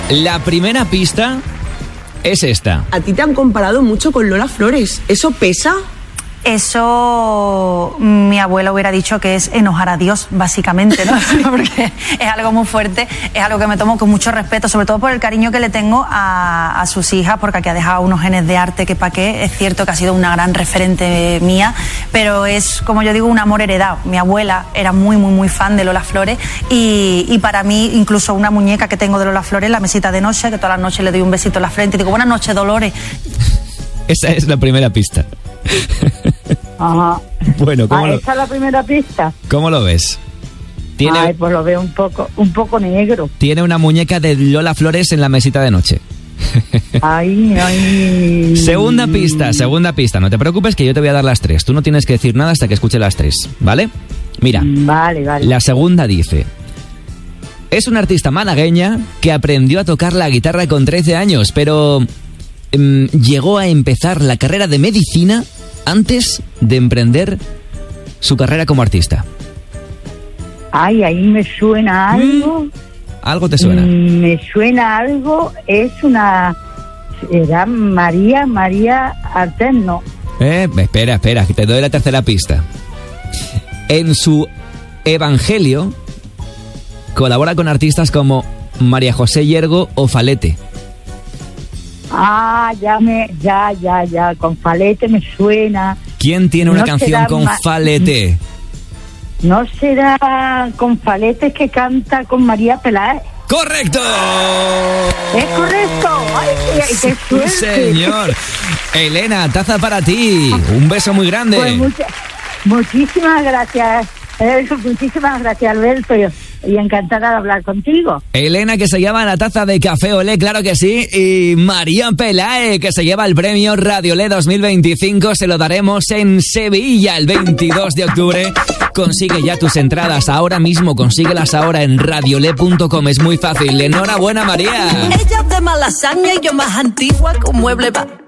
La primera pista es esta. A ti te han comparado mucho con Lola Flores. ¿Eso pesa? Eso mi abuela hubiera dicho que es enojar a Dios, básicamente, ¿no? Porque es algo muy fuerte, es algo que me tomo con mucho respeto, sobre todo por el cariño que le tengo a sus hijas, porque aquí ha dejado unos genes de arte que pa' qué. Es cierto que ha sido una gran referente mía, pero es, como yo digo, un amor heredado. Mi abuela era muy, muy, muy fan de Lola Flores y para mí, incluso una muñeca que tengo de Lola Flores, la mesita de noche, que todas las noches le doy un besito en la frente y digo, buenas noches, Dolores. Esa es la primera pista. Ajá. Bueno, esa es la primera pista. ¿Cómo lo ves? Ay, pues lo veo un poco negro. Tiene una muñeca de Lola Flores en la mesita de noche. Ay. Segunda pista. No te preocupes que yo te voy a dar las 3. Tú no tienes que decir nada hasta que escuche las 3, ¿vale? Mira. Vale. La segunda dice: es una artista malagueña que aprendió a tocar la guitarra con 13 años, pero llegó a empezar la carrera de medicina antes de emprender su carrera como artista. Ay, ahí me suena algo. ¿Algo te suena? Me suena algo. ¿Era María Arterno? Espera, que te doy la tercera pista. En su evangelio colabora con artistas como María José Yergo o Falete. Ah, ya, con Falete me suena. ¿Quién tiene una canción con Falete? ¿No será con Falete que canta con María Peláez? ¡Correcto! ¡Es correcto! ¡Ay, qué suerte! Sí, señor. Elena, taza para ti. Un beso muy grande. Pues muchísimas gracias. Muchísimas gracias, Alberto. Y encantada de hablar contigo. Elena, que se llama la taza de Café Olé, claro que sí. Y María Peláez, que se lleva el premio Radio Olé 2025. Se lo daremos en Sevilla el 22 de octubre. Consigue ya tus entradas ahora mismo. Consíguelas ahora en radiolé.com. Es muy fácil. Enhorabuena, María. Ella es de Malasaña y yo más antigua que un mueble va.